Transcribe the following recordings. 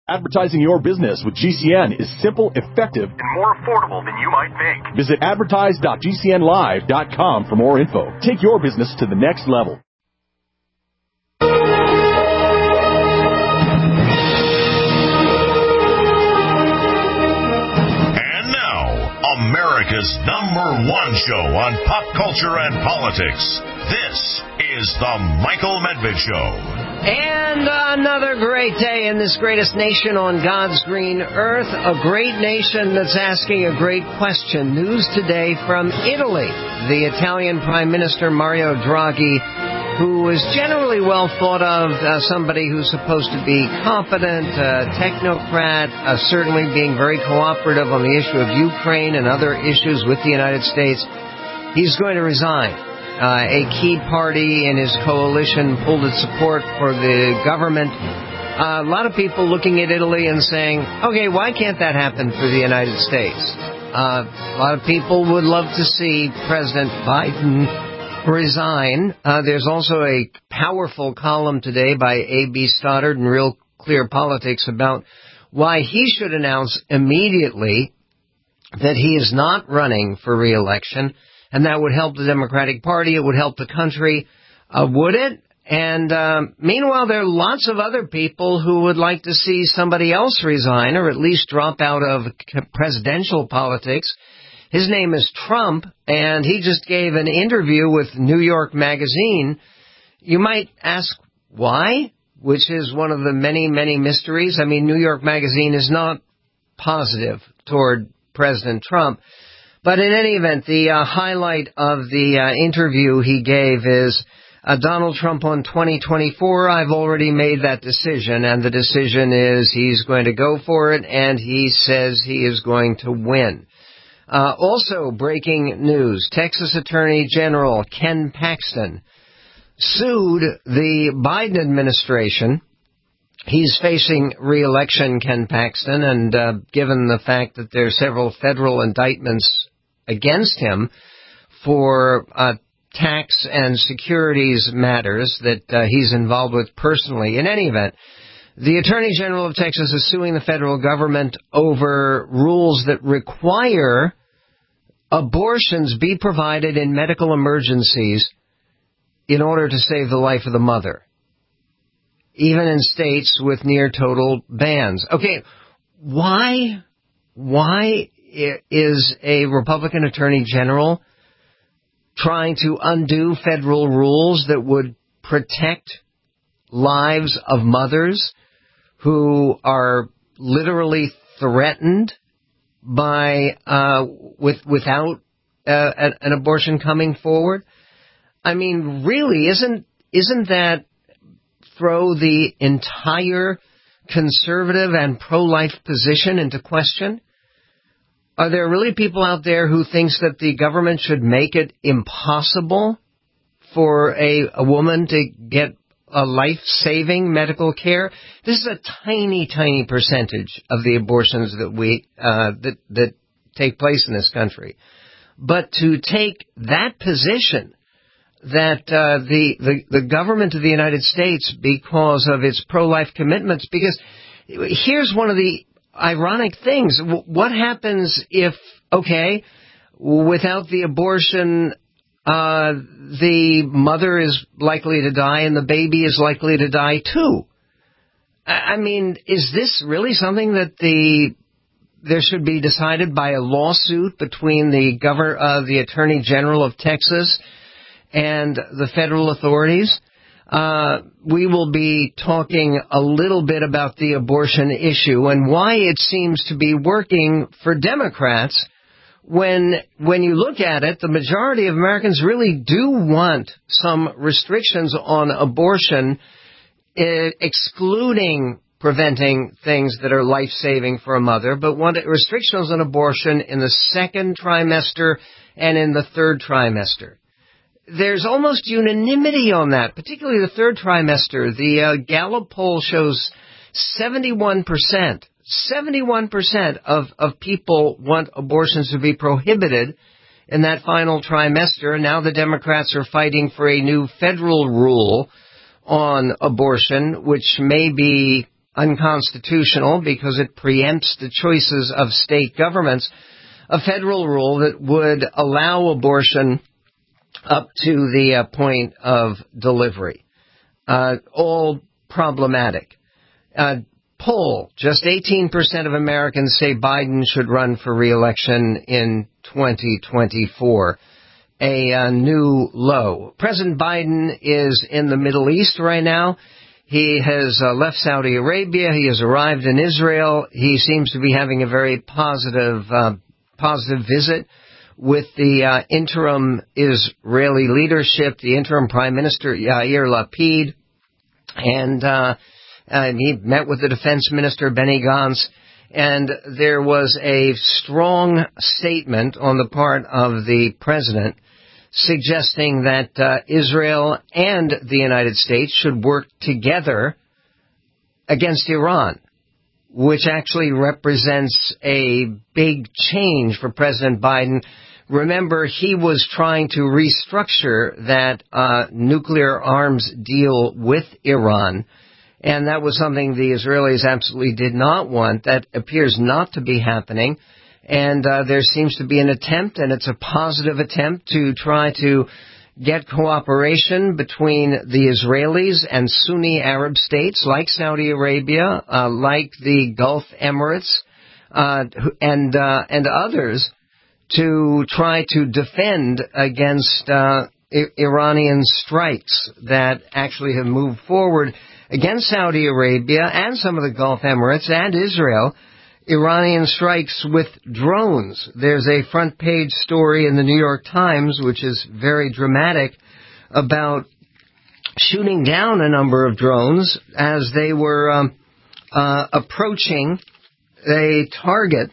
Advertising your business with GCN is simple, effective, and more affordable than you might think. Visit advertise.gcnlive.com for more info. Take your business to the next level. And now, America's #1 show on pop culture and politics. This is The Michael Medved Show. And another great day in this greatest nation on God's green earth. A great nation that's asking a great question. News today from Italy. The Italian Prime Minister Mario Draghi, who is generally well thought of, somebody who's supposed to be competent, technocrat, certainly being very cooperative on the issue of Ukraine and other issues with the United States. He's going to resign. A key party in his coalition pulled its support for the government. A lot of people looking at Italy and saying, okay, why can't that happen for the United States? A lot of people would love to see President Biden resign. There's also a powerful column today by A.B. Stoddard in Real Clear Politics about why he should announce immediately that he is not running for re-election. And that would help the Democratic Party. It would help the country. Would it? And meanwhile, there are lots of other people who would like to see somebody else resign or at least drop out of presidential politics. His name is Trump, and he just gave an interview with New York Magazine. You might ask why, which is one of the many, many mysteries. I mean, New York Magazine is not positive toward President Trump. But in any event, the highlight of the interview he gave is Donald Trump on 2024. I've already made that decision, and the decision is he's going to go for it, and he says he is going to win. Also, breaking news, Texas Attorney General Ken Paxton sued the Biden administration. He's facing re-election, Ken Paxton, and given the fact that there are several federal indictments against him for tax and securities matters that he's involved with personally. In any event, the Attorney General of Texas is suing the federal government over rules that require abortions be provided in medical emergencies in order to save the life of the mother, even in states with near total bans. Okay, why is a Republican Attorney General trying to undo federal rules that would protect lives of mothers who are literally threatened by without an abortion coming forward? I mean, really, isn't that throw the entire conservative and pro-life position into question? Are there really people out there who thinks that the government should make it impossible for a woman to get a life-saving medical care? This is a tiny, tiny percentage of the abortions that that take place in this country. But to take that position that the government of the United States, because of its pro-life commitments, because here's one of the ironic things. What happens if, okay, without the abortion, the mother is likely to die and the baby is likely to die too? I mean, is this really something that there should be decided by a lawsuit between the Attorney General of Texas and the federal authorities? We will be talking a little bit about the abortion issue and why it seems to be working for Democrats when you look at it. The majority of Americans really do want some restrictions on abortion, excluding preventing things that are life-saving for a mother, but want restrictions on abortion in the second trimester and in the third trimester. There's almost unanimity on that, particularly the third trimester. The Gallup poll shows 71% of people want abortions to be prohibited in that final trimester. Now the Democrats are fighting for a new federal rule on abortion, which may be unconstitutional because it preempts the choices of state governments, a federal rule that would allow abortion up to the point of delivery. All problematic. Poll, just 18% of Americans say Biden should run for re-election in 2024. A new low. President Biden is in the Middle East right now. He has left Saudi Arabia. He has arrived in Israel. He seems to be having a very positive visit with the interim Israeli leadership, the interim Prime Minister Yair Lapid, and he met with the Defense Minister Benny Gantz, and there was a strong statement on the part of the President suggesting that Israel and the United States should work together against Iran, which actually represents a big change for President Biden. Remember, he was trying to restructure that nuclear arms deal with Iran, and that was something the Israelis absolutely did not want. That appears not to be happening, and there seems to be an attempt, and it's a positive attempt, to try to get cooperation between the Israelis and Sunni Arab states like Saudi Arabia, like the Gulf Emirates, and others, to try to defend against Iranian strikes that actually have moved forward against Saudi Arabia and some of the Gulf Emirates and Israel. Iranian strikes with drones. There's a front page story in the New York Times, which is very dramatic, about shooting down a number of drones as they were approaching a target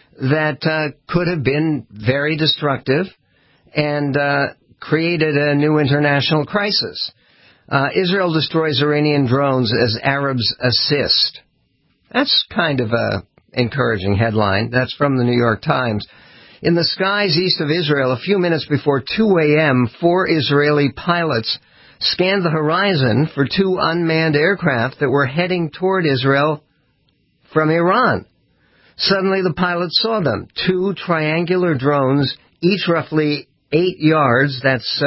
that could have been very destructive and created a new international crisis. Israel destroys Iranian drones as Arabs assist. That's kind of a encouraging headline. That's from the New York Times. In the skies east of Israel, a few minutes before 2 a.m., 4 Israeli pilots scanned the horizon for 2 unmanned aircraft that were heading toward Israel from Iran. Suddenly, the pilots saw them. 2 triangular drones, each roughly 8 yards, that's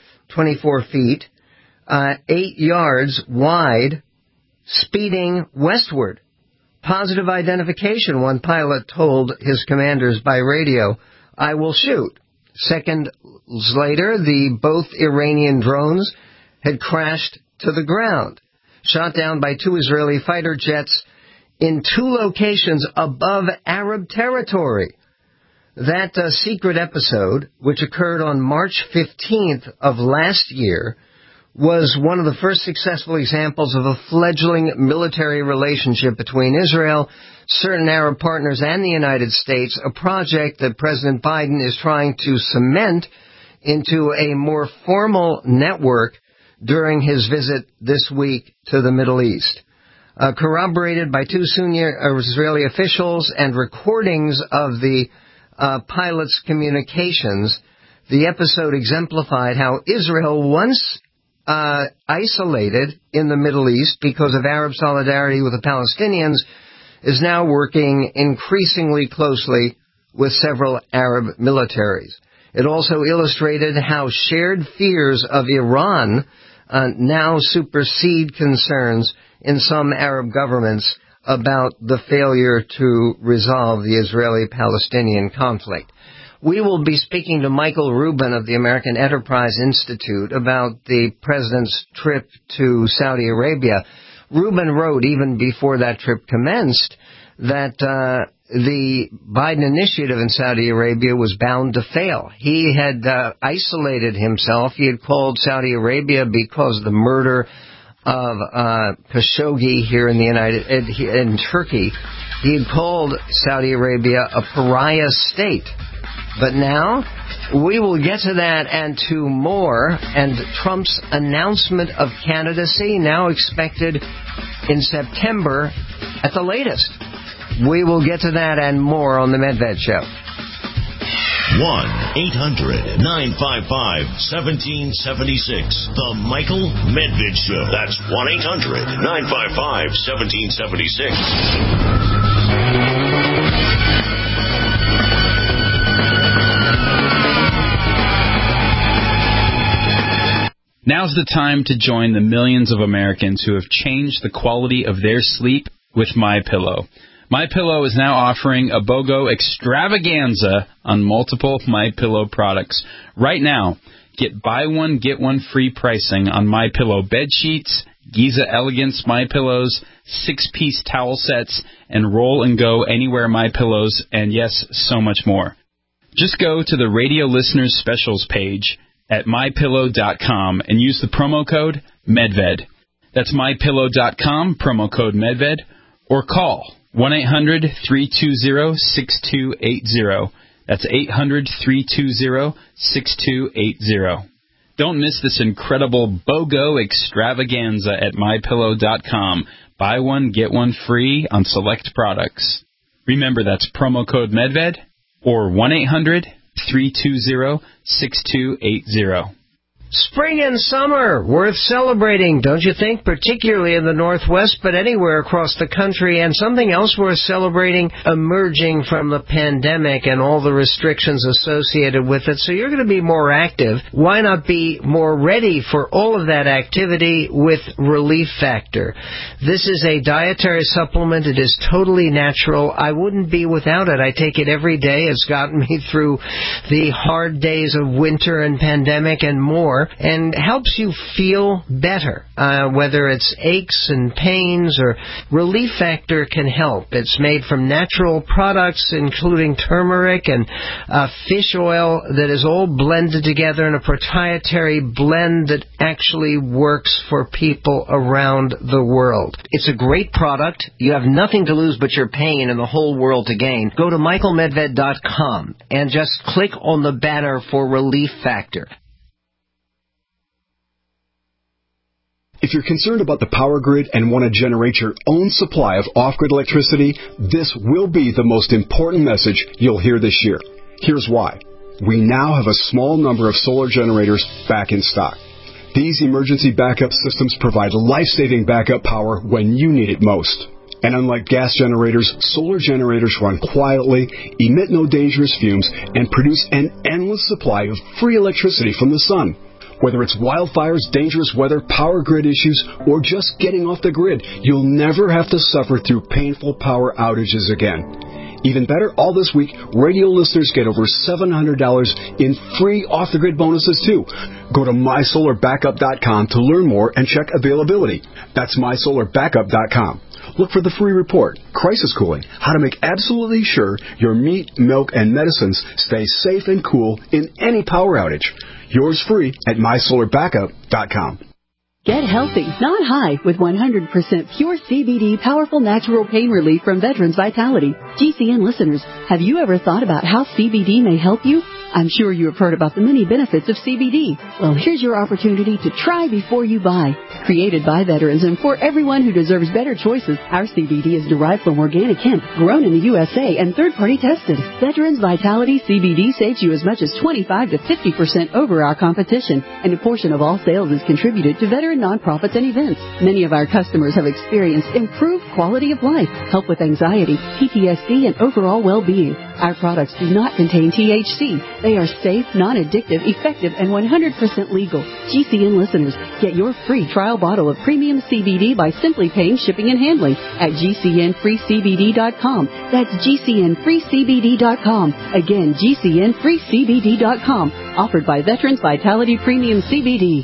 24 feet, 8 yards wide, speeding westward. Positive identification, one pilot told his commanders by radio. I will shoot. Seconds later, both Iranian drones had crashed to the ground, shot down by 2 Israeli fighter jets in 2 locations above Arab territory. That secret episode, which occurred on March 15th of last year, was one of the first successful examples of a fledgling military relationship between Israel, certain Arab partners, and the United States, a project that President Biden is trying to cement into a more formal network during his visit this week to the Middle East. Corroborated by 2 senior Israeli officials and recordings of the pilots' communications, the episode exemplified how Israel, once isolated in the Middle East because of Arab solidarity with the Palestinians, is now working increasingly closely with several Arab militaries. It also illustrated how shared fears of Iran now supersede concerns in some Arab governments about the failure to resolve the Israeli-Palestinian conflict. We will be speaking to Michael Rubin of the American Enterprise Institute about the president's trip to Saudi Arabia. Rubin wrote, even before that trip commenced, that the Biden initiative in Saudi Arabia was bound to fail. He had isolated himself. He had called Saudi Arabia, because of the murder of Khashoggi here in Turkey, he had called Saudi Arabia a pariah state. But now, we will get to that and to more, and Trump's announcement of candidacy, now expected in September at the latest. We will get to that and more on The Medved Show. 1-800-955-1776. The Michael Medved Show. That's 1-800-955-1776. Now's the time to join the millions of Americans who have changed the quality of their sleep with MyPillow. MyPillow is now offering a BOGO extravaganza on multiple MyPillow products. Right now, get buy one, get one free pricing on MyPillow bed sheets, Giza Elegance MyPillows, 6-piece towel sets, and Roll and Go Anywhere MyPillows, and yes, so much more. Just go to the Radio Listeners Specials page at MyPillow.com and use the promo code MEDVED. That's MyPillow.com, promo code MEDVED, or call 1-800-320-6280. That's 800-320-6280. Don't miss this incredible BOGO extravaganza at MyPillow.com. Buy one, get one free on select products. Remember, that's promo code MEDVED or 1-800-320-6280. Spring and summer, worth celebrating, don't you think? Particularly in the Northwest, but anywhere across the country. And something else worth celebrating, emerging from the pandemic and all the restrictions associated with it. So you're going to be more active. Why not be more ready for all of that activity with Relief Factor? This is a dietary supplement. It is totally natural. I wouldn't be without it. I take it every day. It's gotten me through the hard days of winter and pandemic and more, and helps you feel better, whether it's aches and pains or Relief Factor can help. It's made from natural products, including turmeric and fish oil that is all blended together in a proprietary blend that actually works for people around the world. It's a great product. You have nothing to lose but your pain and the whole world to gain. Go to michaelmedved.com and just click on the banner for Relief Factor. If you're concerned about the power grid and want to generate your own supply of off-grid electricity, this will be the most important message you'll hear this year. Here's why. We now have a small number of solar generators back in stock. These emergency backup systems provide life-saving backup power when you need it most. And unlike gas generators, solar generators run quietly, emit no dangerous fumes, and produce an endless supply of free electricity from the sun. Whether it's wildfires, dangerous weather, power grid issues, or just getting off the grid, you'll never have to suffer through painful power outages again. Even better, all this week, radio listeners get over $700 in free off-the-grid bonuses, too. Go to MySolarBackup.com to learn more and check availability. That's MySolarBackup.com. Look for the free report, Crisis Cooling, how to make absolutely sure your meat, milk, and medicines stay safe and cool in any power outage. Yours free at MySolarBackup.com. Get healthy, not high, with 100% pure CBD powerful natural pain relief from Veterans Vitality. GCN listeners, have you ever thought about how CBD may help you? I'm sure you have heard about the many benefits of CBD. Well, here's your opportunity to try before you buy. Created by veterans and for everyone who deserves better choices, our CBD is derived from organic hemp, grown in the USA, and third-party tested. Veterans Vitality CBD saves you as much as 25 to 50% over our competition, and a portion of all sales is contributed to veteran nonprofits and events. Many of our customers have experienced improved quality of life, help with anxiety, PTSD, and overall well-being. Our products do not contain THC. They are safe, non-addictive, effective, and 100% legal. GCN listeners, get your free trial bottle of premium CBD by simply paying shipping and handling at GCNFreeCBD.com. That's GCNFreeCBD.com. Again, GCNFreeCBD.com. Offered by Veterans Vitality Premium CBD.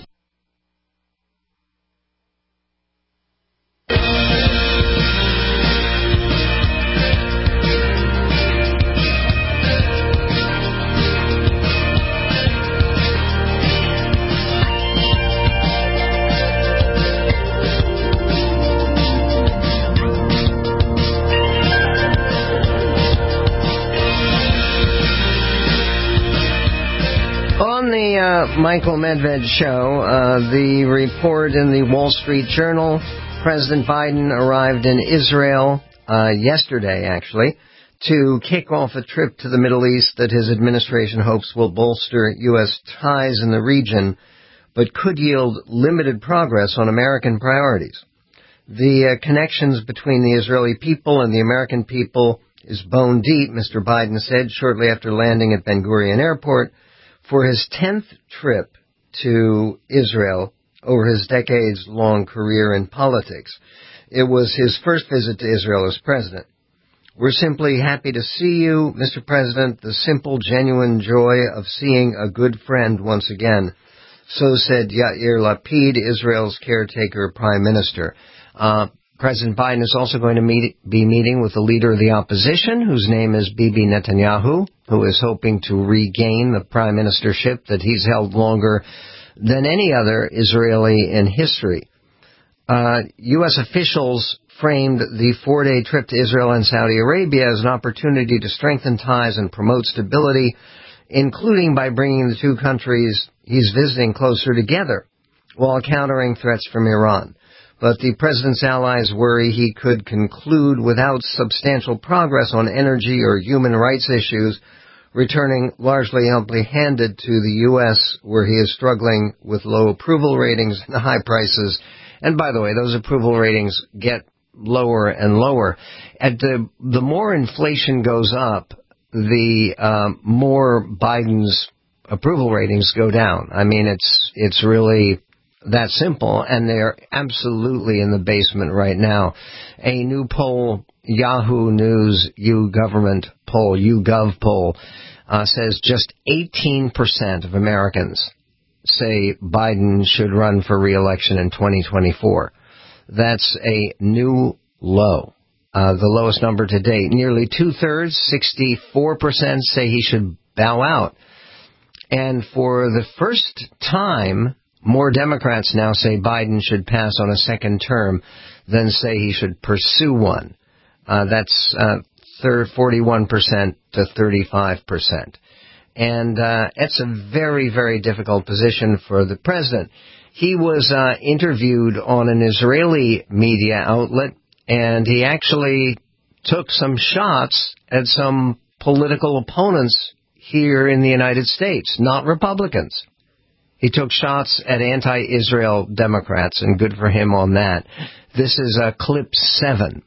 Michael Medved Show, the report in the Wall Street Journal, President Biden arrived in Israel yesterday, actually, to kick off a trip to the Middle East that his administration hopes will bolster U.S. ties in the region, but could yield limited progress on American priorities. The connections between the Israeli people and the American people is bone deep, Mr. Biden said shortly after landing at Ben Gurion Airport for his 10th trip to Israel over his decades-long career in politics. It was his first visit to Israel as president. We're simply happy to see you, Mr. President, the simple, genuine joy of seeing a good friend once again. So said Yair Lapid, Israel's caretaker prime minister. President Biden is also going to be meeting with the leader of the opposition, whose name is Bibi Netanyahu, who is hoping to regain the prime ministership that he's held longer than any other Israeli in history. U.S. officials framed the 4-day trip to Israel and Saudi Arabia as an opportunity to strengthen ties and promote stability, including by bringing the two countries he's visiting closer together while countering threats from Iran. But the president's allies worry he could conclude without substantial progress on energy or human rights issues, returning largely empty-handed to the U.S., where he is struggling with low approval ratings and high prices. And by the way, those approval ratings get lower and lower. The more inflation goes up, the more Biden's approval ratings go down. I mean, it's really that simple, and they're absolutely in the basement right now. A new poll, Yahoo News YouGov poll, says just 18% of Americans say Biden should run for re-election in 2024. That's a new low, the lowest number to date. Nearly two-thirds, 64%, say he should bow out. And for the first time, more Democrats now say Biden should pass on a second term than say he should pursue one. That's 41% to 35%. And it's a very, very difficult position for the president. He was interviewed on an Israeli media outlet, and he actually took some shots at some political opponents here in the United States, not Republicans. He took shots at anti-Israel Democrats, and good for him on that. This is clip 7.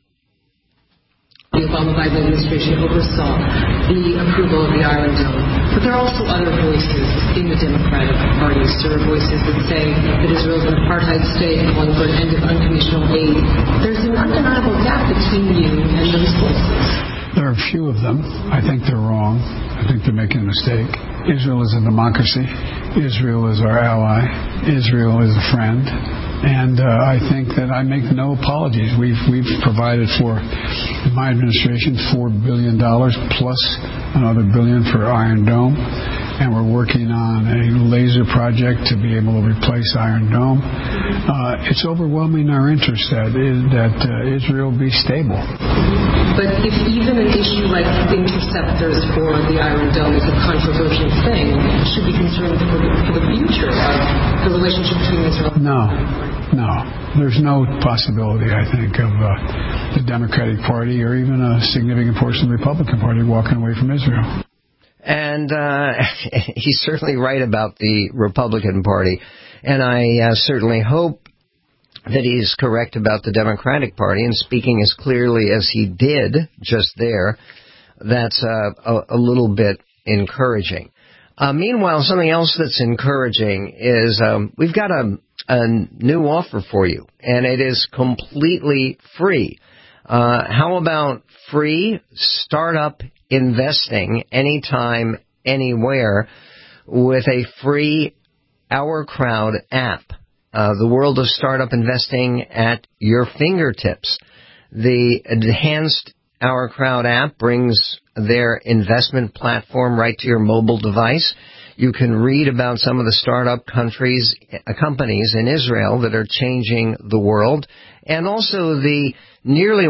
The Obama-Biden administration oversaw the approval of the Iron Dome. But there are also other voices in the Democratic Party. There are voices that say that Israel is an apartheid state calling for an end of unconditional aid. There's an undeniable gap between you and those voices. There are a few of them. I think they're wrong. I think they're making a mistake. Israel is a democracy. Israel is our ally. Israel is a friend. And I think that I make no apologies. We've provided for, in my administration, $4 billion plus another $1 billion for Iron Dome. And we're working on a laser project to be able to replace Iron Dome. It's overwhelming our interest that Israel be stable. But if even an issue like interceptors for the Iron Dome is a controversial thing, should be concerned for the future of the relationship between Israel and No. There's no possibility, I think, of the Democratic Party or even a significant portion of the Republican Party walking away from Israel. And he's certainly right about the Republican Party. And I certainly hope that he's correct about the Democratic Party. And speaking as clearly as he did just there, that's a little bit encouraging. Meanwhile, something else that's encouraging is we've got a new offer for you, and it is completely free. How about free startup investing anytime, anywhere with a free Our Crowd app? The world of startup investing at your fingertips. The enhanced Our Crowd app brings their investment platform right to your mobile device. You can read about some of the startup companies in Israel that are changing the world, and also the nearly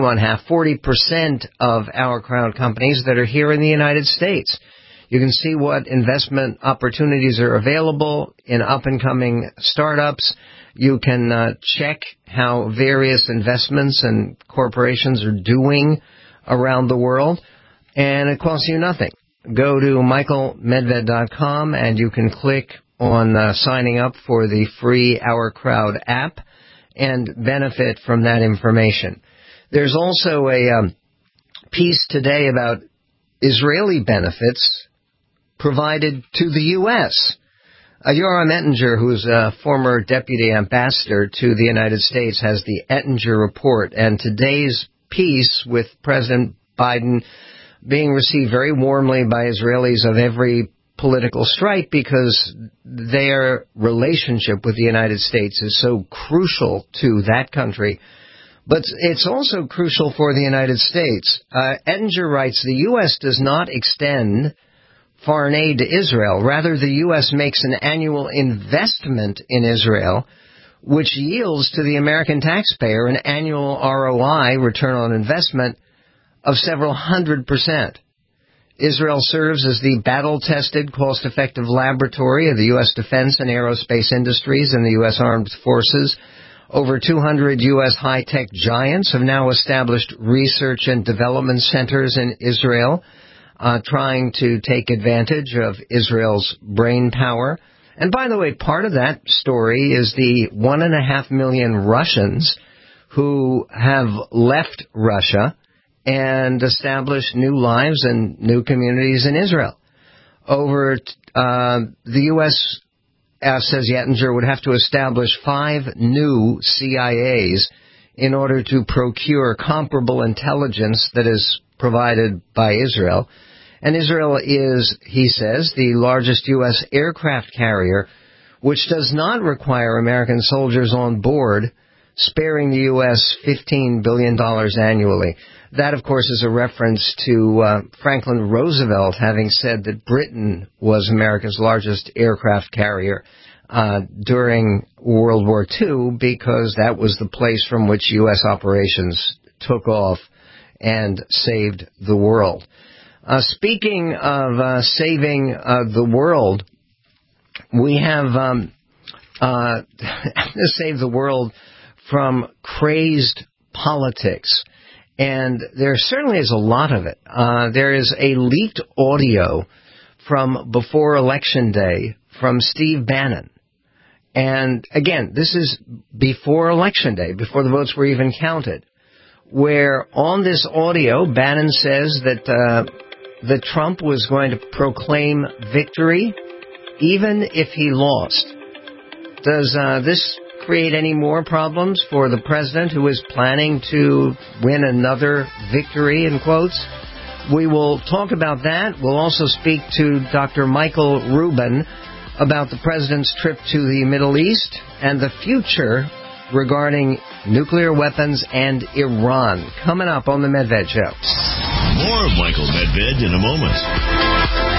40% of Our Crowd companies that are here in the United States. You can see what investment opportunities are available in up-and-coming startups. You can check how various investments and corporations are doing around the world. and it costs you nothing. Go to michaelmedved.com and you can click on signing up for the free Our Crowd app and benefit from that information. There's also a piece today about Israeli benefits provided to the U.S. Yoram Ettinger, who's a former deputy ambassador to the United States, has the Ettinger Report, and today's piece with President Biden being received very warmly by Israelis of every political stripe because their relationship with the United States is so crucial to that country. But it's also crucial for the United States. Ettinger writes, the U.S. does not extend foreign aid to Israel. Rather, the U.S. makes an annual investment in Israel, which yields to the American taxpayer an annual ROI, return on investment, of several 100%. Israel serves as the battle-tested, cost-effective laboratory of the U.S. defense and aerospace industries and the U.S. Armed Forces. Over 200 U.S. high-tech giants have now established research and development centers in Israel, trying to take advantage of Israel's brain power. And by the way, part of that story is the 1.5 million Russians who have left Russia and established new lives and new communities in Israel. The U.S., says Ettinger, would have to establish 5 new CIAs in order to procure comparable intelligence that is provided by Israel. And Israel is, he says, the largest U.S. aircraft carrier, which does not require American soldiers on board, sparing the U.S. $15 billion annually. That, of course, is a reference to Franklin Roosevelt having said that Britain was America's largest aircraft carrier during World War II because that was the place from which U.S. operations took off and saved the world. Speaking of saving the world, we have saved the world from crazed politics. And there certainly is a lot of it. There is a leaked audio from before Election Day from Steve Bannon. And again, this is before Election Day, before the votes were even counted, where on this audio, Bannon says that Trump was going to proclaim victory even if he lost. Does this create any more problems for the president who is planning to win another victory, in quotes? We will talk about that. We'll also speak to Dr. Michael Rubin about the president's trip to the Middle East and the future regarding nuclear weapons and Iran. Coming up on the Medved Show. More of Michael Medved in a moment.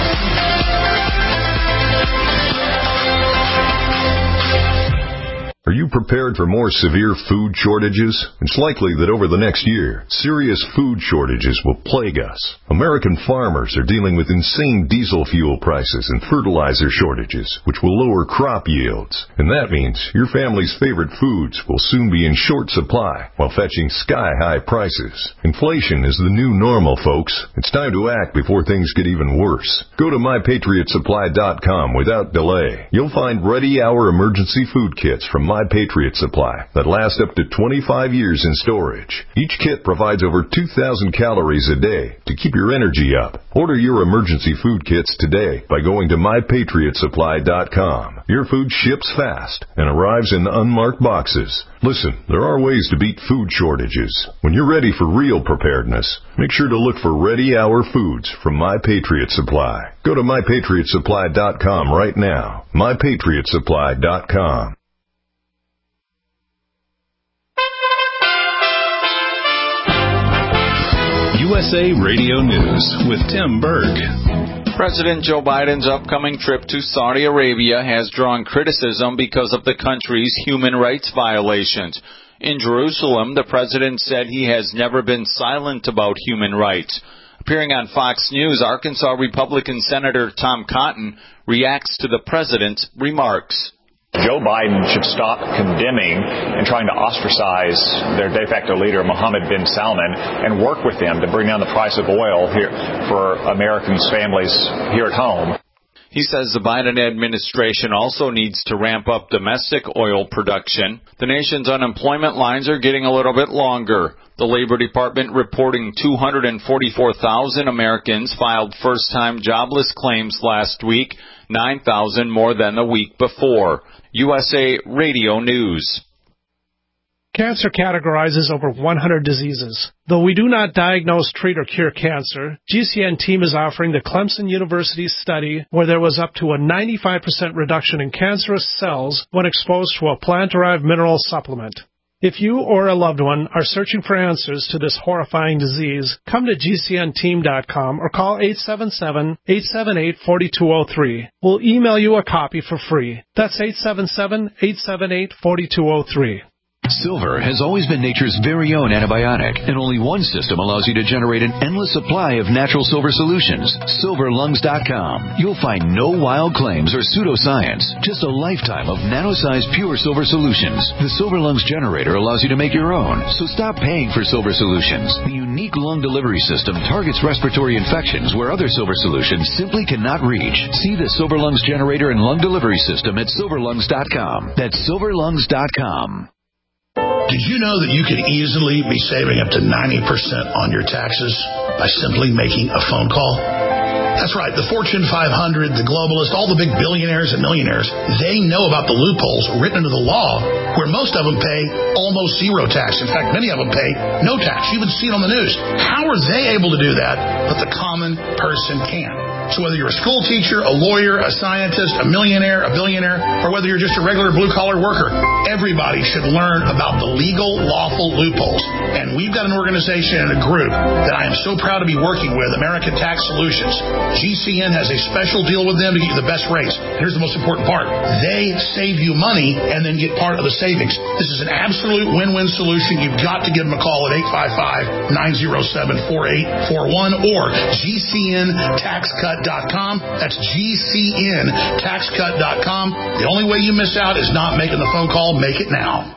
Are you prepared for more severe food shortages? It's likely that over the next year, serious food shortages will plague us. American farmers are dealing with insane diesel fuel prices and fertilizer shortages, which will lower crop yields. And that means your family's favorite foods will soon be in short supply while fetching sky-high prices. Inflation is the new normal, folks. It's time to act before things get even worse. Go to MyPatriotSupply.com without delay. You'll find ready-hour emergency food kits from My Patriot Supply that last up to 25 years in storage. Each kit provides over 2,000 calories a day to keep your energy up. Order your emergency food kits today by going to MyPatriotSupply.com. Your food ships fast and arrives in unmarked boxes. Listen, there are ways to beat food shortages. When you're ready for real preparedness, make sure to look for ready-hour foods from My Patriot Supply. Go to MyPatriotSupply.com right now. MyPatriotSupply.com. USA Radio News with Tim Berg. President Joe Biden's upcoming trip to Saudi Arabia has drawn criticism because of the country's human rights violations. In Jerusalem, the president said he has never been silent about human rights. Appearing on Fox News, Arkansas Republican Senator Tom Cotton reacts to the president's remarks. Joe Biden should stop condemning and trying to ostracize their de facto leader, Mohammed bin Salman, and work with them to bring down the price of oil here for Americans' families here at home. He says the Biden administration also needs to ramp up domestic oil production. The nation's unemployment lines are getting a little bit longer. The Labor Department reporting 244,000 Americans filed first-time jobless claims last week, 9,000 more than the week before. USA Radio News. Cancer categorizes over 100 diseases. Though we do not diagnose, treat, or cure cancer, GCN team is offering the Clemson University study where there was up to a 95% reduction in cancerous cells when exposed to a plant-derived mineral supplement. If you or a loved one are searching for answers to this horrifying disease, come to GCNteam.com or call 877-878-4203. We'll email you a copy for free. That's 877-878-4203. Silver has always been nature's very own antibiotic, and only one system allows you to generate an endless supply of natural silver solutions. SilverLungs.com. You'll find no wild claims or pseudoscience, just a lifetime of nano-sized pure silver solutions. The Silver Lungs generator allows you to make your own, so stop paying for silver solutions. The unique lung delivery system targets respiratory infections where other silver solutions simply cannot reach. See the Silver Lungs generator and lung delivery system at SilverLungs.com. That's SilverLungs.com. Did you know that you could easily be saving up to 90% on your taxes by simply making a phone call? That's right. The Fortune 500, the globalists, all the big billionaires and millionaires, they know about the loopholes written into the law where most of them pay almost zero tax. In fact, many of them pay no tax. You even see it on the news. How are they able to do that, but the common person can't? So whether you're a school teacher, a lawyer, a scientist, a millionaire, a billionaire, or whether you're just a regular blue-collar worker, everybody should learn about the legal, lawful loopholes. And we've got an organization and a group that I am so proud to be working with, American Tax Solutions. GCN has a special deal with them to get you the best rates. Here's the most important part. They save you money and then get part of the savings. This is an absolute win-win solution. You've got to give them a call at 855-907-4841 or GCNTaxCut.com. That's GCNTaxCut.com. The only way you miss out is not making the phone call. Make it now.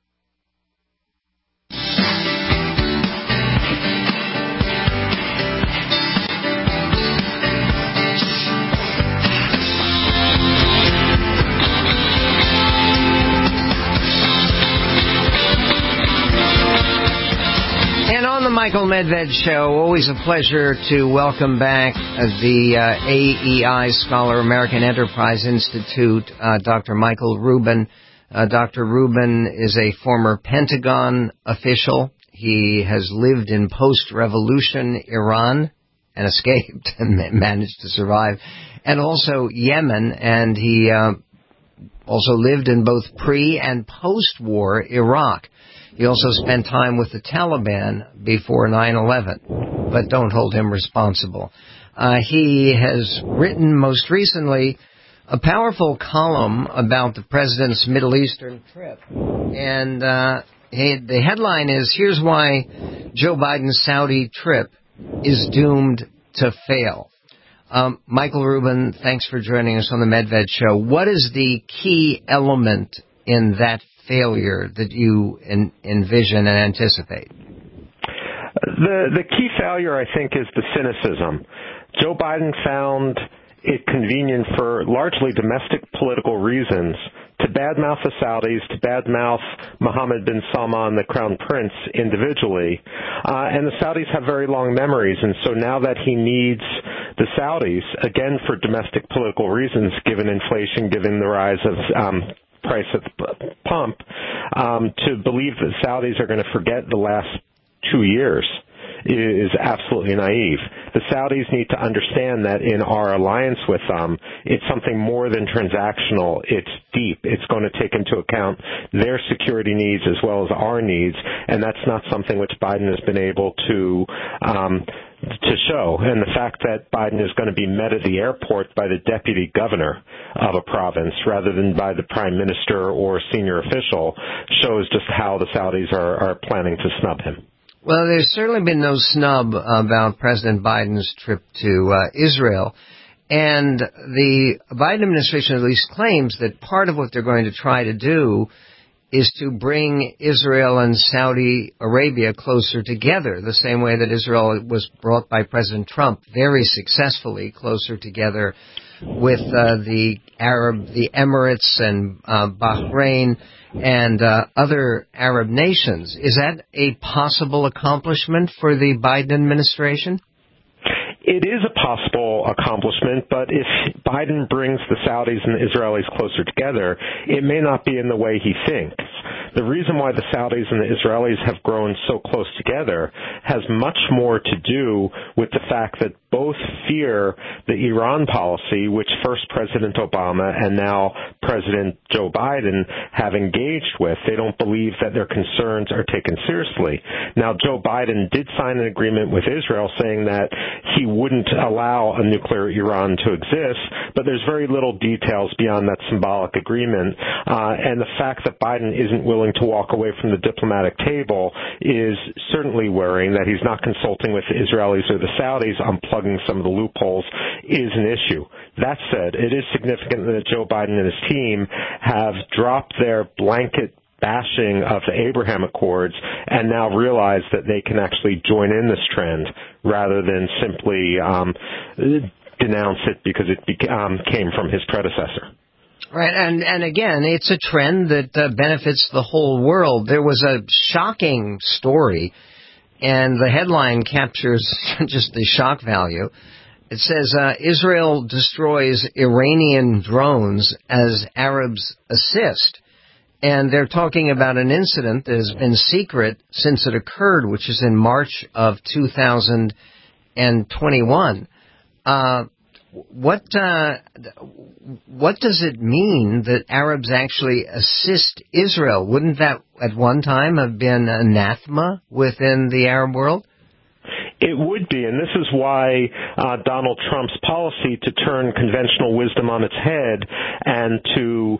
The Michael Medved Show. Always a pleasure to welcome back the AEI Scholar, American Enterprise Institute, Dr. Michael Rubin. Dr. Rubin is a former Pentagon official. He has lived in post-revolution Iran and escaped and managed to survive, and also Yemen, and he also lived in both pre- and post-war Iraq. He also spent time with the Taliban before 9/11, but don't hold him responsible. He has written most recently a powerful column about the president's Middle Eastern trip. And the headline is, "Here's why Joe Biden's Saudi trip is doomed to fail." Michael Rubin, thanks for joining us on the Medved Show. What is the key element in that failure that you envision and anticipate? The key failure, I think, is the cynicism. Joe Biden found it convenient for largely domestic political reasons to badmouth the Saudis, to badmouth Mohammed bin Salman, the crown prince, individually. And the Saudis have very long memories, and so now that he needs the Saudis, again for domestic political reasons, given inflation, given the rise of price at the pump, to believe that Saudis are going to forget the last 2 years is absolutely naive. The Saudis need to understand that in our alliance with them, it's something more than transactional. It's deep. It's going to take into account their security needs as well as our needs, and that's not something which Biden has been able to show. And the fact that Biden is going to be met at the airport by the deputy governor of a province rather than by the prime minister or senior official shows just how the Saudis are planning to snub him. Well, there's certainly been no snub about President Biden's trip to Israel. And the Biden administration at least claims that part of what they're going to try to do is to bring Israel and Saudi Arabia closer together, the same way that Israel was brought by President Trump very successfully closer together with the Emirates and Bahrain and other Arab nations. Is that a possible accomplishment for the Biden administration? It is a possible accomplishment, but if Biden brings the Saudis and the Israelis closer together, it may not be in the way he thinks. The reason why the Saudis and the Israelis have grown so close together has much more to do with the fact that both fear the Iran policy, which first President Obama and now President Joe Biden have engaged with. They don't believe that their concerns are taken seriously. Now, Joe Biden did sign an agreement with Israel saying that he wouldn't allow a nuclear Iran to exist, but there's very little details beyond that symbolic agreement. And the fact that Biden isn't willing to walk away from the diplomatic table is certainly worrying. That he's not consulting with the Israelis or the Saudis on plugging some of the loopholes is an issue. That said, it is significant that Joe Biden and his team have dropped their blanket bashing of the Abraham Accords and now realize that they can actually join in this trend rather than simply denounce it because it came from his predecessor. Right, and again, it's a trend that benefits the whole world. There was a shocking story, and the headline captures just the shock value. It says, Israel destroys Iranian drones as Arabs assist. And they're talking about an incident that has been secret since it occurred, which is in March of 2021. What does it mean that Arabs actually assist Israel? Wouldn't that at one time have been anathema within the Arab world? It would be, and this is why Donald Trump's policy to turn conventional wisdom on its head and to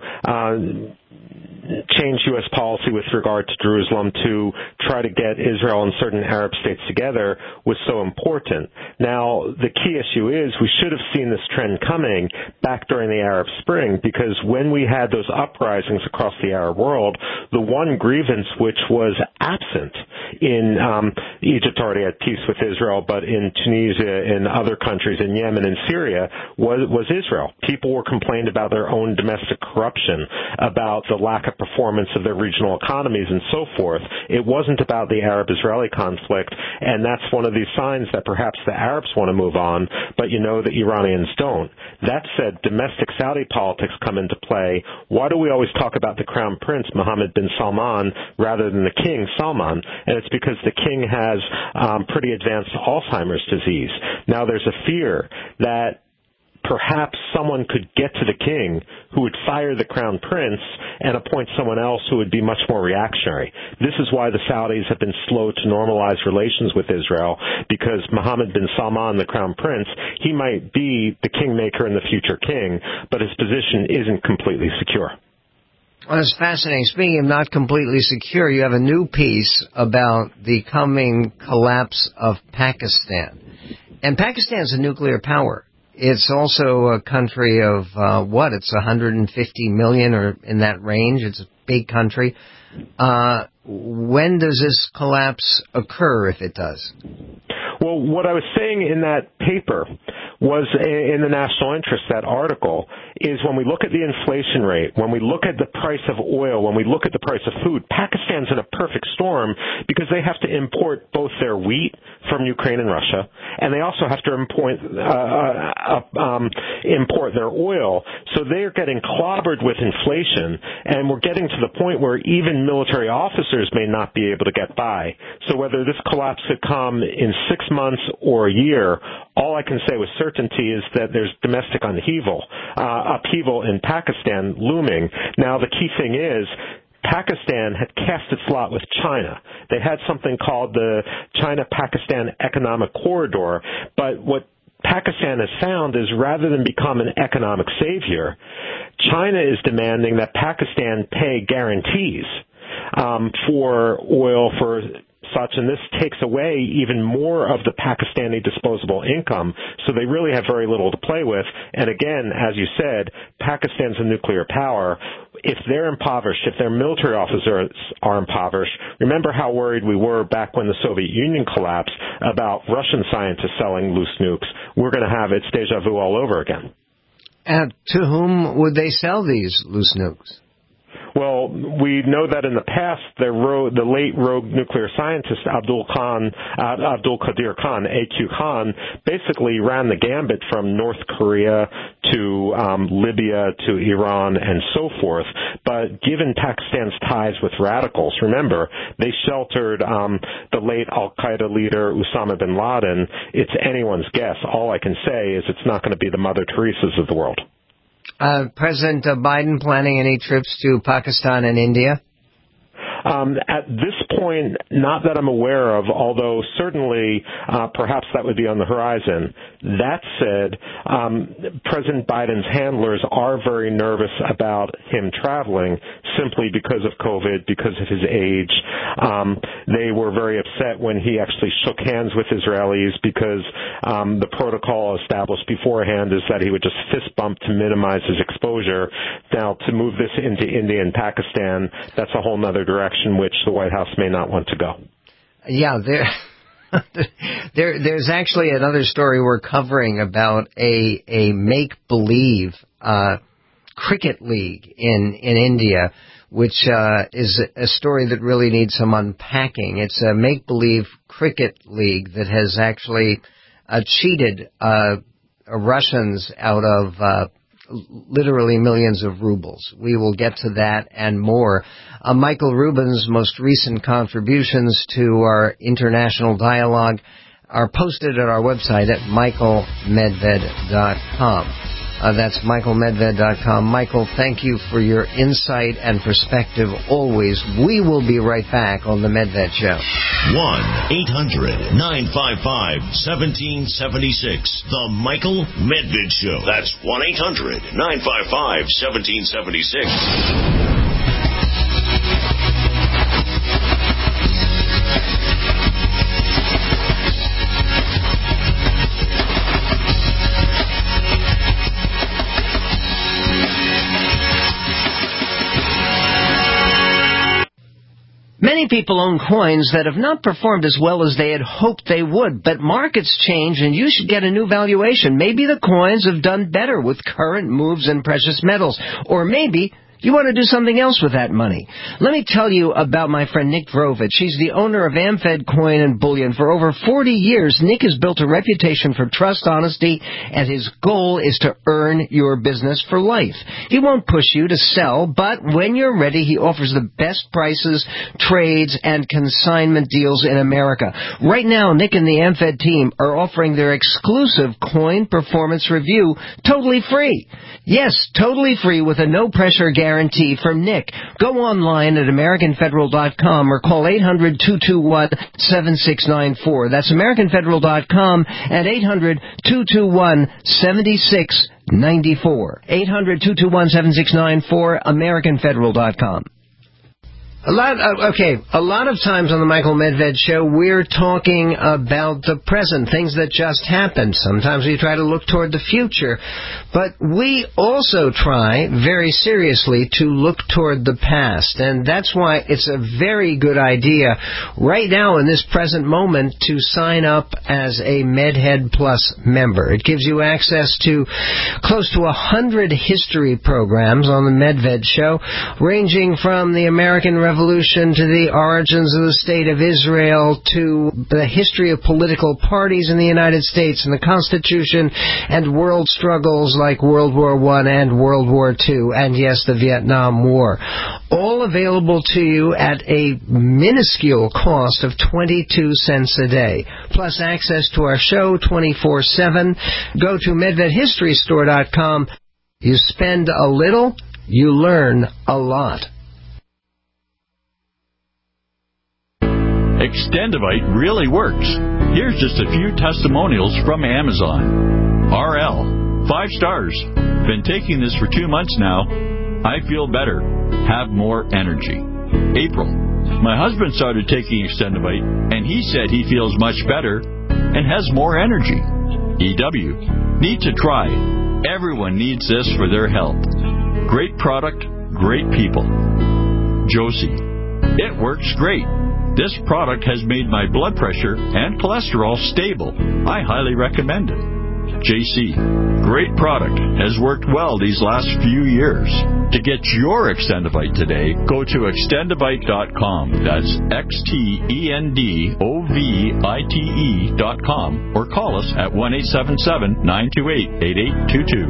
change U.S. policy with regard to Jerusalem to try to get Israel and certain Arab states together was so important. Now, the key issue is we should have seen this trend coming back during the Arab Spring, because when we had those uprisings across the Arab world, the one grievance which was absent in Egypt already had peace with Israel, but in Tunisia and other countries, in Yemen and Syria, was Israel. People were complaining about their own domestic corruption, about the lack of performance of their regional economies and so forth. It wasn't about the Arab-Israeli conflict, and that's one of these signs that perhaps the Arabs want to move on, but you know the Iranians don't. That said, domestic Saudi politics come into play. Why do we always talk about the Crown Prince, Mohammed bin Salman, rather than the King, Salman? And it's because the King has pretty advanced Alzheimer's disease. Now, there's a fear that perhaps someone could get to the king who would fire the crown prince and appoint someone else who would be much more reactionary. This is why the Saudis have been slow to normalize relations with Israel, because Mohammed bin Salman, the crown prince, he might be the kingmaker and the future king, but his position isn't completely secure. Well, it's fascinating. Speaking of not completely secure, you have a new piece about the coming collapse of Pakistan. And Pakistan's a nuclear power. It's also a country of, It's 150 million or in that range. It's a big country. When does this collapse occur, if it does? Well, what I was saying in that paper was in the National Interest, that article, is when we look at the inflation rate, when we look at the price of oil, when we look at the price of food, Pakistan's in a perfect storm because they have to import both their wheat from Ukraine and Russia, and they also have to import their oil. So they're getting clobbered with inflation, and we're getting to the point where even military officers may not be able to get by. So whether this collapse could come in 6 months or a year, all I can say with certainty is that there's domestic upheaval in Pakistan looming. Now, the key thing is, Pakistan had cast its lot with China. They had something called the China-Pakistan Economic Corridor, but what Pakistan has found is rather than become an economic savior, China is demanding that Pakistan pay guarantees for oil, for such, and this takes away even more of the Pakistani disposable income, so they really have very little to play with. And again, as you said, Pakistan's a nuclear power. If they're impoverished, if their military officers are impoverished, remember how worried we were back when the Soviet Union collapsed about Russian scientists selling loose nukes. We're going to have it's deja vu all over again. And to whom would they sell these loose nukes? Well, we know that in the past, the late rogue nuclear scientist Abdul Qadir Khan, A.Q. Khan, basically ran the gambit from North Korea to Libya to Iran and so forth. But given Pakistan's ties with radicals, remember, they sheltered the late al-Qaeda leader Osama bin Laden. It's anyone's guess. All I can say is it's not going to be the Mother Teresas of the world. President Biden planning any trips to Pakistan and India? At this point, not that I'm aware of, although certainly perhaps that would be on the horizon. That said, President Biden's handlers are very nervous about him traveling simply because of COVID, because of his age. They were very upset when he actually shook hands with Israelis because the protocol established beforehand is that he would just fist bump to minimize his exposure. Now, to move this into India and Pakistan, that's a whole other direction which the White House may not want to go. Yeah, there's actually another story we're covering about a make-believe cricket league in India, which is a story that really needs some unpacking. It's a make-believe cricket league that has actually cheated Russians out of literally millions of rubles. We will get to that and more. Michael Rubin's most recent contributions to our international dialogue are posted at our website at michaelmedved.com. That's michaelmedved.com. Michael, thank you for your insight and perspective always. We will be right back on The Medved Show. 1-800-955-1776. The Michael Medved Show. That's 1-800-955-1776. Many people own coins that have not performed as well as they had hoped they would, but markets change and you should get a new valuation. Maybe the coins have done better with current moves in precious metals, or maybe you want to do something else with that money. Let me tell you about my friend Nick Vrovich. He's the owner of AmFed Coin and Bullion. For over 40 years, Nick has built a reputation for trust, honesty, and his goal is to earn your business for life. He won't push you to sell, but when you're ready, he offers the best prices, trades, and consignment deals in America. Right now, Nick and the AmFed team are offering their exclusive coin performance review totally free. Yes, totally free with a no-pressure guarantee from Nick. Go online at AmericanFederal.com or call 800-221-7694. That's AmericanFederal.com at 800-221-7694. 800-221-7694, AmericanFederal.com. A lot of times on the Michael Medved Show, we're talking about the present, things that just happened. Sometimes we try to look toward the future. But we also try, very seriously, to look toward the past. And that's why it's a very good idea right now in this present moment to sign up as a MedHead Plus member. It gives you access to close to 100 history programs on the Medved Show, ranging from the American Revolution to the origins of the State of Israel, to the history of political parties in the United States and the Constitution, and world struggles like World War I and World War II, and yes, the Vietnam War. All available to you at a minuscule cost of 22 cents a day, plus access to our show 24/7. Go to MedvedHistoryStore.com. You spend a little, you learn a lot. Extendivite really works. Here's just a few testimonials from Amazon. RL, 5 stars. Been taking this for 2 months now. I feel better. Have more energy. April, My husband started taking Extendivite, and he said he feels much better and has more energy. EW. Need to try. Everyone needs this for their health. Great product, great people. Josie. It works great. This product has made my blood pressure and cholesterol stable. I highly recommend it. JC. Great product. Has worked well these last few years. To get your Extendivite today, go to extendivite.com. That's XTENDOVITE.com or call us at 1-877-928-8822.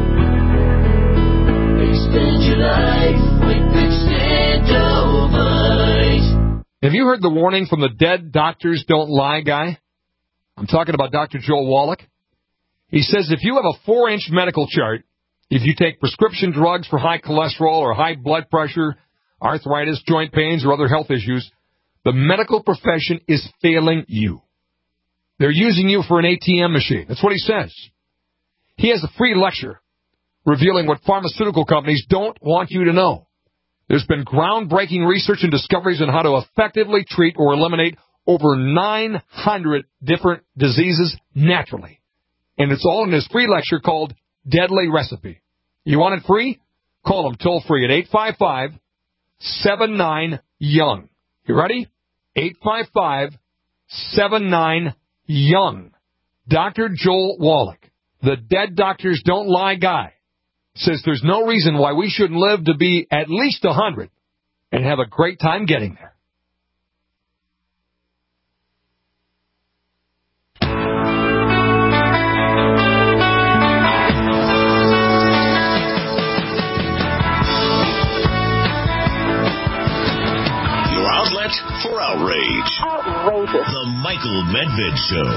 Extend your life with Extendovite. Have you heard the warning from the Dead Doctors Don't Lie guy? I'm talking about Dr. Joel Wallach. He says if you have a 4-inch medical chart, if you take prescription drugs for high cholesterol or high blood pressure, arthritis, joint pains, or other health issues, the medical profession is failing you. They're using you for an ATM machine. That's what he says. He has a free lecture revealing what pharmaceutical companies don't want you to know. There's been groundbreaking research and discoveries on how to effectively treat or eliminate over 900 different diseases naturally. And it's all in his free lecture called Deadly Recipe. You want it free? Call him toll-free at 855-79-YOUNG. You ready? 855-79-YOUNG. Dr. Joel Wallach, the Dead Doctors Don't Lie guy, says there's no reason why we shouldn't live to be at least 100 and have a great time getting there. Your outlet for outrage. Outrageous. The Michael Medved Show.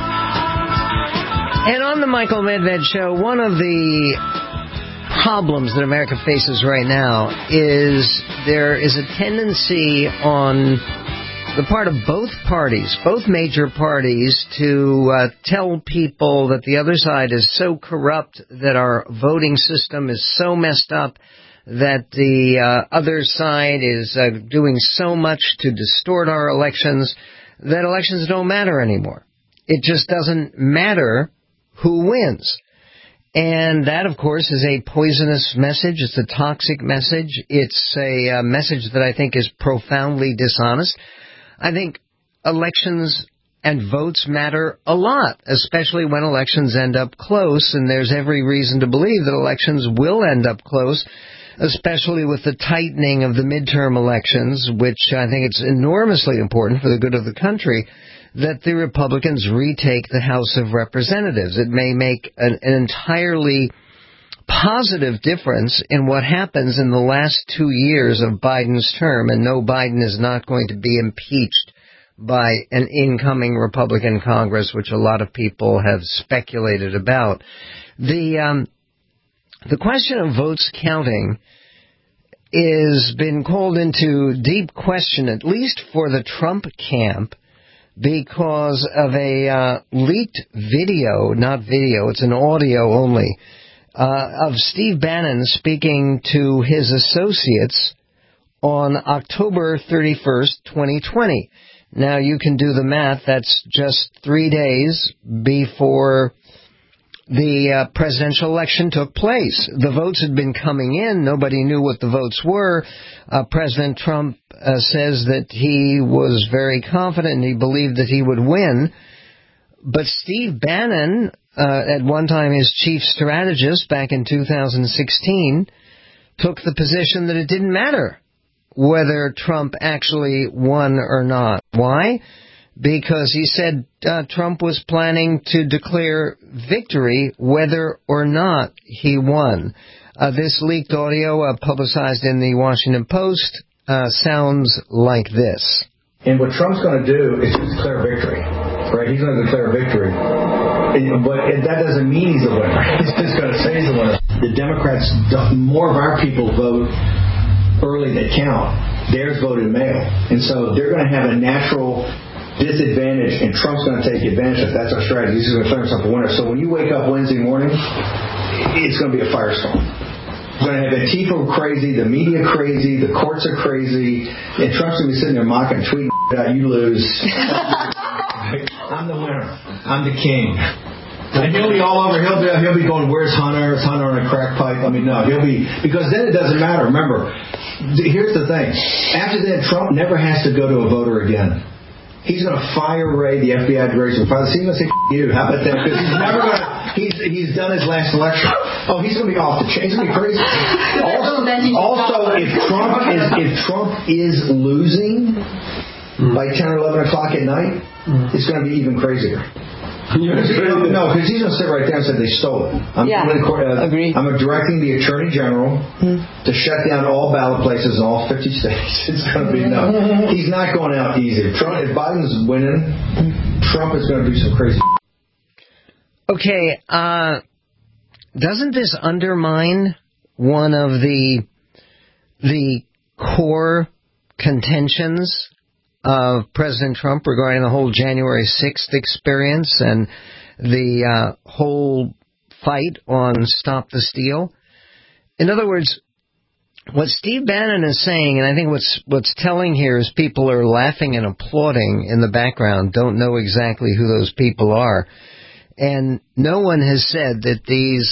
And on the Michael Medved Show, one of the problems that America faces right now is there is a tendency on the part of both parties, both major parties, to tell people that the other side is so corrupt, that our voting system is so messed up, that the other side is doing so much to distort our elections, that elections don't matter anymore. It just doesn't matter who wins. And that, of course, is a poisonous message. It's a toxic message. It's a message that I think is profoundly dishonest. I think elections and votes matter a lot, especially when elections end up close, and there's every reason to believe that elections will end up close, especially with the tightening of the midterm elections, which I think it's enormously important for the good of the country that the Republicans retake the House of Representatives. It may make an entirely positive difference in what happens in the last 2 years of Biden's term, and no, Biden is not going to be impeached by an incoming Republican Congress, which a lot of people have speculated about. The question of votes counting has been called into deep question, at least for the Trump camp, because of a leaked video, not video, it's an audio only, of Steve Bannon speaking to his associates on October 31st, 2020. Now, you can do the math. That's just 3 days before the presidential election took place. The votes had been coming in. Nobody knew what the votes were. President Trump says that he was very confident and he believed that he would win. But Steve Bannon, at one time his chief strategist back in 2016, took the position that it didn't matter whether Trump actually won or not. Why? Because he said Trump was planning to declare victory whether or not he won. This leaked audio publicized in the Washington Post sounds like this. And what Trump's going to do is declare victory, right? He's going to declare victory. But that doesn't mean he's the winner. He's just going to say he's the winner. The Democrats, more of our people vote early that count. Theirs voted mail. And so they're going to have a natural disadvantage, and Trump's going to take advantage of it. That's our strategy. He's going to declare himself a winner. So when you wake up Wednesday morning, it's going to be a firestorm. We're going to have Antifa crazy, the media crazy, the courts are crazy, and Trump's going to be sitting there mocking, tweeting out, you lose. I'm the winner. I'm the king. And he'll be all over. He'll be going, where's Hunter? Is Hunter on a crack pipe? I mean, no. He'll be, because then it doesn't matter. Remember, here's the thing. After that, Trump never has to go to a voter again. He's going to fire Ray, the FBI director. He's going to say, you. How about that? Because he's never going to, he's done his last election. Oh, he's going to be off the chain. He's going to be crazy. Also, if Trump is losing by 10 or 11 o'clock at night, it's going to be even crazier. No, because he's going to sit right there and say they stole it. I'm directing the Attorney General to shut down all ballot places in all 50 states. It's going to be no. He's not going out easy. If Biden's winning, Trump is going to do some crazy. Okay, doesn't this undermine one of the core contentions of President Trump regarding the whole January 6th experience and the whole fight on Stop the Steal? In other words, what Steve Bannon is saying, and I think what's telling here is people are laughing and applauding in the background, don't know exactly who those people are. And no one has said that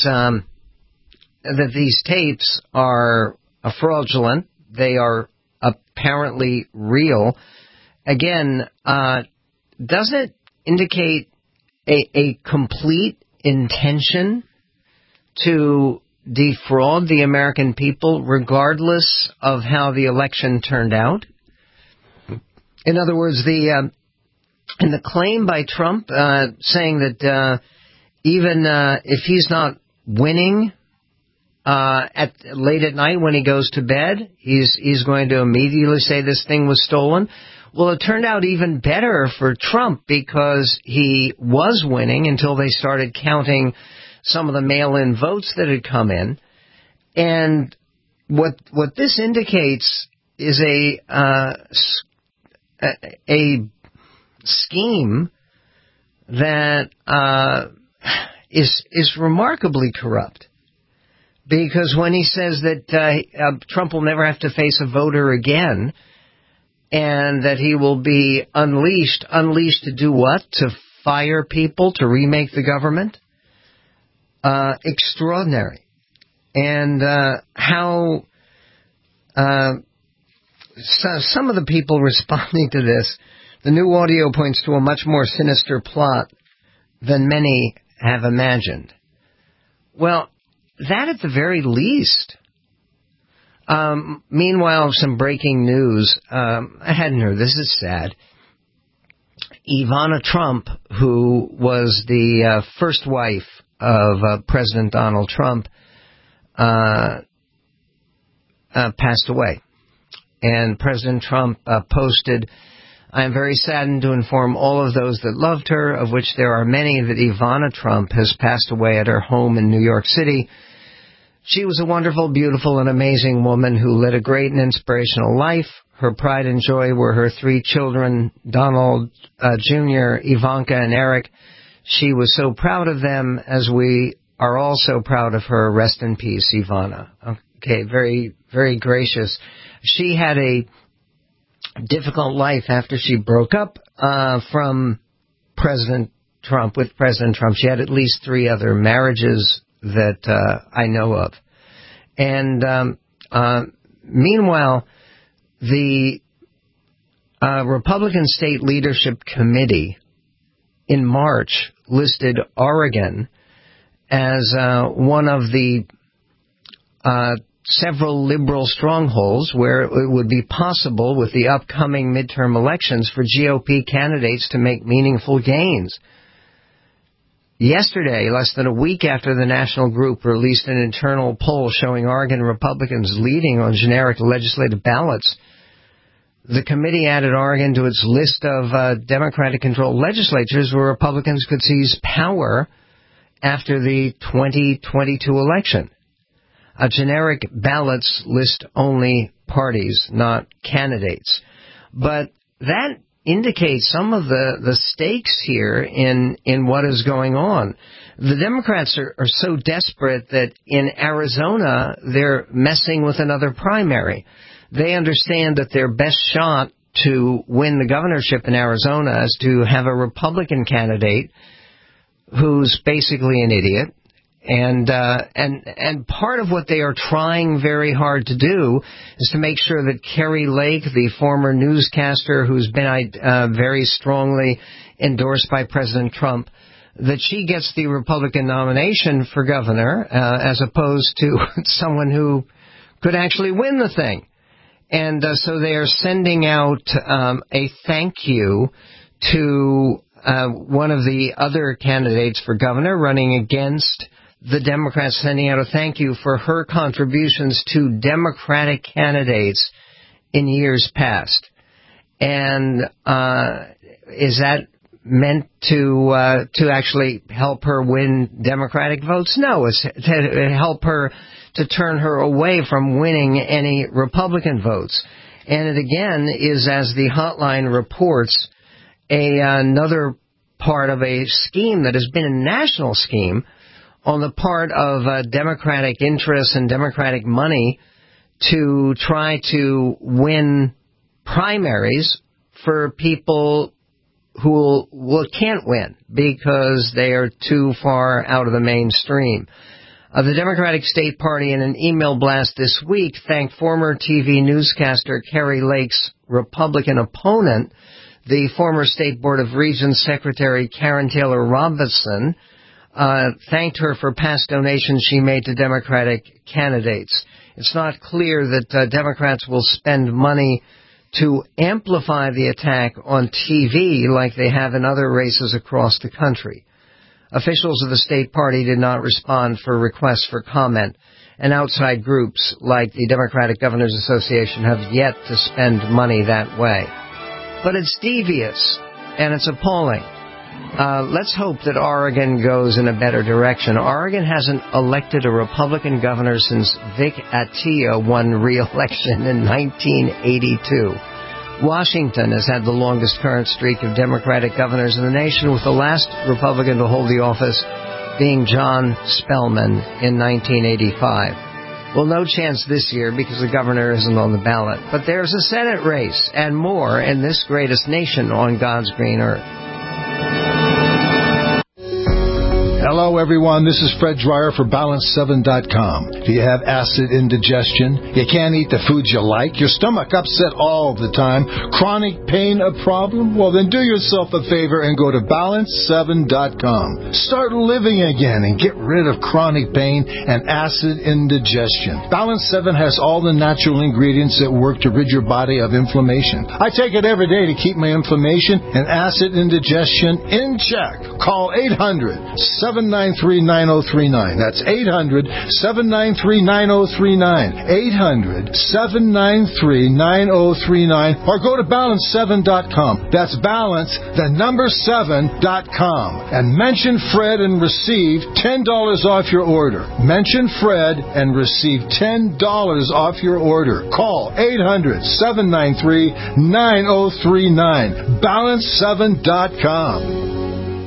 these tapes are fraudulent. They are apparently real. Again, doesn't it indicate a complete intention to defraud the American people regardless of how the election turned out? In other words, the claim by Trump saying that even if he's not winning late at night when he goes to bed, he's going to immediately say this thing was stolen. Well, it turned out even better for Trump because he was winning until they started counting some of the mail-in votes that had come in. And what this indicates is a scheme that is remarkably corrupt. Because when he says that Trump will never have to face a voter again, and that he will be unleashed to do what? To fire people, to remake the government? Extraordinary. And how some of the people responding to this, the new audio points to a much more sinister plot than many have imagined. Well, that at the very least. Meanwhile, some breaking news. I hadn't heard. This is sad. Ivana Trump, who was the first wife of President Donald Trump, passed away. And President Trump posted, I am very saddened to inform all of those that loved her, of which there are many, that Ivana Trump has passed away at her home in New York City. She was a wonderful, beautiful, and amazing woman who led a great and inspirational life. Her pride and joy were her 3 children, Donald Jr., Ivanka, and Eric. She was so proud of them, as we are all so proud of her. Rest in peace, Ivana. Okay, very, very gracious. She had a difficult life after she broke up from President Trump, with President Trump. She had at least 3 other marriages that I know of. And meanwhile, the Republican State Leadership Committee in March listed Oregon as one of the several liberal strongholds where it would be possible with the upcoming midterm elections for GOP candidates to make meaningful gains. Yesterday, less than a week after the national group released an internal poll showing Oregon Republicans leading on generic legislative ballots, the committee added Oregon to its list of Democratic-controlled legislatures where Republicans could seize power after the 2022 election. Generic ballots list only parties, not candidates. But that indicate some of the stakes here in what is going on. The Democrats are so desperate that in Arizona, they're messing with another primary. They understand that their best shot to win the governorship in Arizona is to have a Republican candidate who's basically an idiot. And part of what they are trying very hard to do is to make sure that Kari Lake, the former newscaster who's been very strongly endorsed by President Trump, that she gets the Republican nomination for governor, as opposed to someone who could actually win the thing. And so they are sending out a thank you to one of the other candidates for governor running against the Democrats, sending out a thank you for her contributions to Democratic candidates in years past. And is that meant to actually help her win Democratic votes? No, it's to help her to turn her away from winning any Republican votes. And it again is, as the hotline reports, another part of a scheme that has been a national scheme on the part of Democratic interests and Democratic money to try to win primaries for people who can't win because they are too far out of the mainstream. The Democratic State Party, in an email blast this week, thanked former TV newscaster Kari Lake's Republican opponent, the former State Board of Regents Secretary Karen Taylor Robinson, thanked her for past donations she made to Democratic candidates. It's not clear that Democrats will spend money to amplify the attack on TV like they have in other races across the country. Officials of the state party did not respond for requests for comment, and outside groups like the Democratic Governors Association have yet to spend money that way. But it's devious, and it's appalling. Let's hope that Oregon goes in a better direction. Oregon hasn't elected a Republican governor since Vic Atiyeh won re-election in 1982. Washington has had the longest current streak of Democratic governors in the nation, with the last Republican to hold the office being John Spellman in 1985. Well, no chance this year because the governor isn't on the ballot. But there's a Senate race and more in this greatest nation on God's green earth. Hello, everyone. This is Fred Dreyer for Balance7.com. Do you have acid indigestion? You can't eat the foods you like? Your stomach upset all the time? Chronic pain a problem? Well, then do yourself a favor and go to Balance7.com. Start living again and get rid of chronic pain and acid indigestion. Balance 7 has all the natural ingredients that work to rid your body of inflammation. I take it every day to keep my inflammation and acid indigestion in check. Call 800-793-9039. That's 800-793-9039. 800-793-9039. Or go to Balance7.com. That's Balance, the number 7.com. And mention Fred and receive $10 off your order. Mention Fred and receive $10 off your order. Call 800-793-9039. Balance7.com.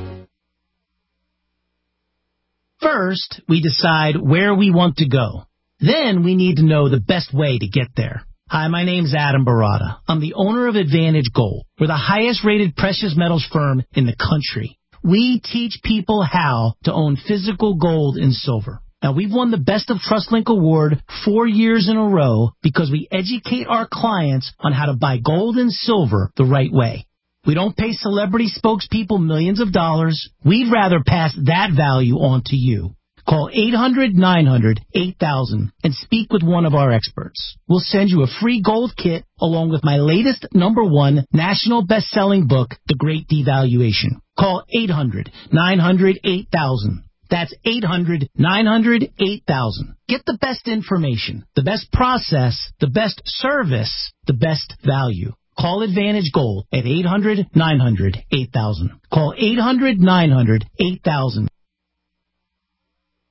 First, we decide where we want to go. Then we need to know the best way to get there. Hi, my name's Adam Barada. I'm the owner of Advantage Gold. We're the highest-rated precious metals firm in the country. We teach people how to own physical gold and silver. Now, we've won the Best of TrustLink Award 4 years in a row because we educate our clients on how to buy gold and silver the right way. We don't pay celebrity spokespeople millions of dollars. We'd rather pass that value on to you. Call 800-900-8000 and speak with one of our experts. We'll send you a free gold kit along with my latest #1 national best-selling book, The Great Devaluation. Call 800-900-8000. That's 800-900-8000. Get the best information, the best process, the best service, the best value. Call Advantage Gold at 800-900-8000. Call 800-900-8000.